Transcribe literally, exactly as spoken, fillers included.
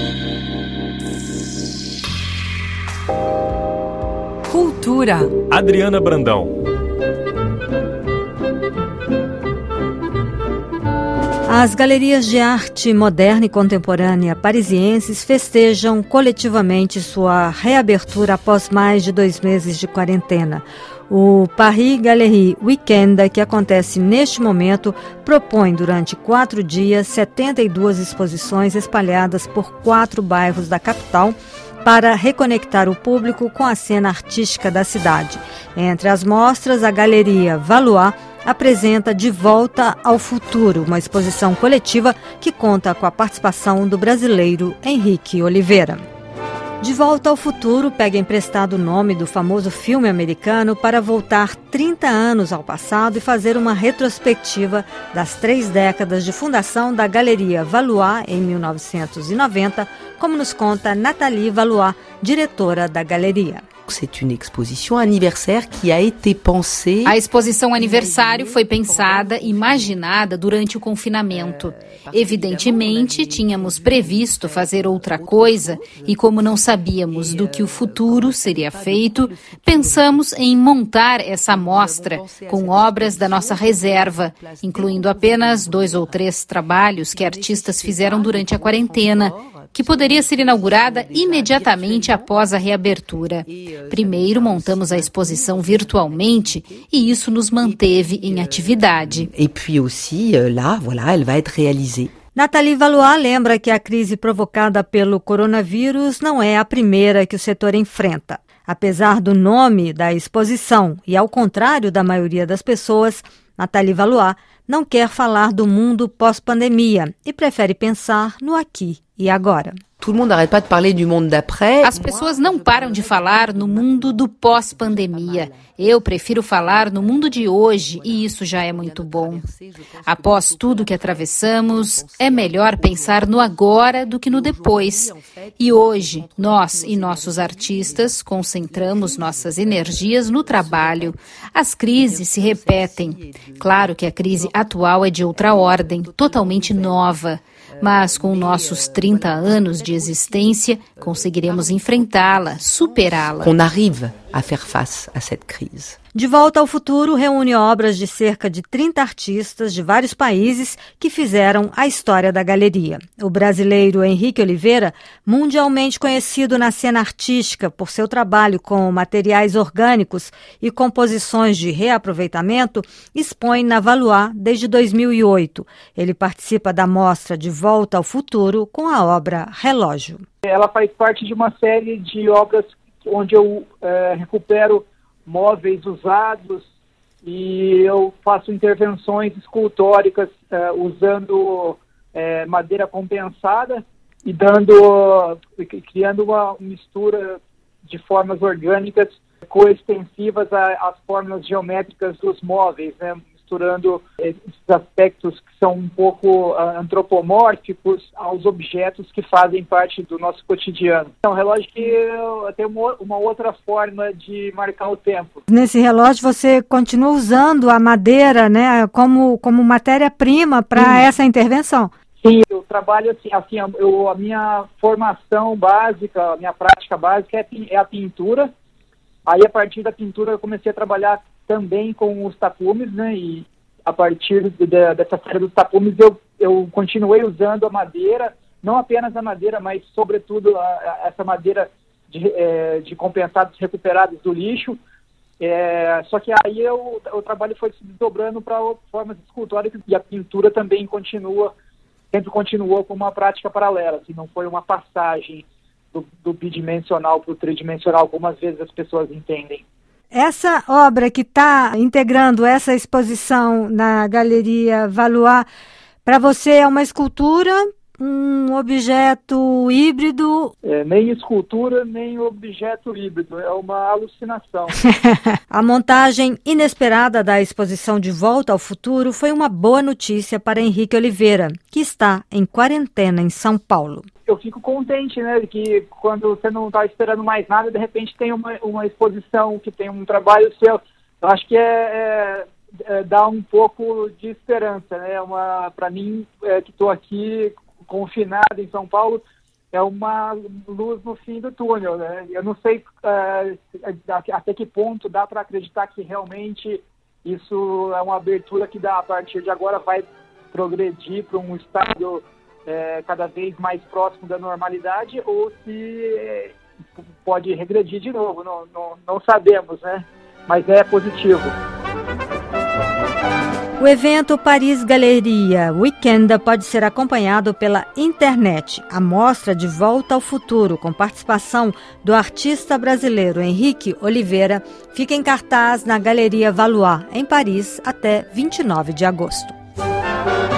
Cultura. Adriana Brandão. As galerias de arte moderna e contemporânea parisienses festejam coletivamente sua reabertura após mais de dois meses de quarentena. O Paris Galerie Weekend, que acontece neste momento, propõe durante quatro dias setenta e duas exposições espalhadas por quatro bairros da capital para reconectar o público com a cena artística da cidade. Entre as mostras, a Galeria Valois apresenta De Volta ao Futuro, uma exposição coletiva que conta com a participação do brasileiro Henrique Oliveira. De Volta ao Futuro pega emprestado o nome do famoso filme americano para voltar trinta anos ao passado e fazer uma retrospectiva das três décadas de fundação da Galeria Valois em mil novecentos e noventa, como nos conta Nathalie Valois, diretora da galeria. C'est une exposition anniversaire qui a été pensée. A exposição aniversário foi pensada e imaginada durante o confinamento. Evidentemente, tínhamos previsto fazer outra coisa e como não sabíamos do que o futuro seria feito, pensamos em montar essa mostra com obras da nossa reserva, incluindo apenas dois ou três trabalhos que artistas fizeram durante a quarentena, que poderia ser inaugurada imediatamente após a reabertura. Primeiro, montamos a exposição virtualmente e isso nos manteve em atividade. E puis aussi, là, voilà, elle va être réalisée. Nathalie Valois lembra que a crise provocada pelo coronavírus não é a primeira que o setor enfrenta. Apesar do nome da exposição e ao contrário da maioria das pessoas, Nathalie Valois não quer falar do mundo pós-pandemia e prefere pensar no aqui e agora. Tout le monde n'arrête pas de parler du monde d'après. As pessoas não param de falar no mundo do pós-pandemia. Eu prefiro falar no mundo de hoje e isso já é muito bom. Após tudo que atravessamos, é melhor pensar no agora do que no depois. E hoje, nós e nossos artistas concentramos nossas energias no trabalho. As crises se repetem. Claro que a crise atual é de outra ordem, totalmente nova. Mas com nossos trinta anos de existência, conseguiremos enfrentá-la, superá-la. Qu'on arrive à faire face à cette crise. De Volta ao Futuro reúne obras de cerca de trinta artistas de vários países que fizeram a história da galeria. O brasileiro Henrique Oliveira, mundialmente conhecido na cena artística por seu trabalho com materiais orgânicos e composições de reaproveitamento, expõe na Valois desde dois mil e oito. Ele participa da mostra De Volta ao Futuro com a obra Relógio. Ela faz parte de uma série de obras onde eu é, recupero móveis usados e eu faço intervenções escultóricas uh, usando uh, madeira compensada e dando, criando uma mistura de formas orgânicas coextensivas às formas geométricas dos móveis, né? Misturando esses aspectos que são um pouco uh, antropomórficos aos objetos que fazem parte do nosso cotidiano. É um relógio que tem uma, uma outra forma de marcar o tempo. Nesse relógio você continua usando a madeira, né, como, como matéria-prima para essa intervenção? Sim, eu trabalho assim, assim eu, a minha formação básica, a minha prática básica é, é a pintura. Aí, a partir da pintura, eu comecei a trabalhar também com os tapumes, né? E a partir de, de, dessa série dos tapumes, eu, eu continuei usando a madeira, não apenas a madeira, mas, sobretudo, a, a, essa madeira de, é, de compensados recuperados do lixo. É, só que aí eu, o trabalho foi se desdobrando para formas escultóricas e a pintura também continua, sempre continuou como uma prática paralela, assim, não foi uma passagem Do, do bidimensional para o tridimensional, como às vezes as pessoas entendem. Essa obra que está integrando essa exposição na Galeria Valois, para você é uma escultura, um objeto híbrido? É, nem escultura, nem objeto híbrido, é uma alucinação. A montagem inesperada da exposição De Volta ao Futuro foi uma boa notícia para Henrique Oliveira, que está em quarentena em São Paulo. Eu fico contente, né, que quando você não está esperando mais nada, de repente tem uma, uma exposição que tem um trabalho seu. Eu acho que é, é, é dá um pouco de esperança, né? Uma, para mim, é, que estou aqui confinado em São Paulo, é uma luz no fim do túnel, né? Eu não sei uh, até que ponto dá para acreditar que realmente isso é uma abertura que dá, a partir de agora vai progredir para um estado é, cada vez mais próximo da normalidade, ou se é, pode regredir de novo, não, não, não sabemos, né? Mas é positivo. O evento Paris Galeria Weekend pode ser acompanhado pela internet. A mostra De Volta ao Futuro, com participação do artista brasileiro Henrique Oliveira, fica em cartaz na Galeria Valois, em Paris, até vinte e nove de agosto.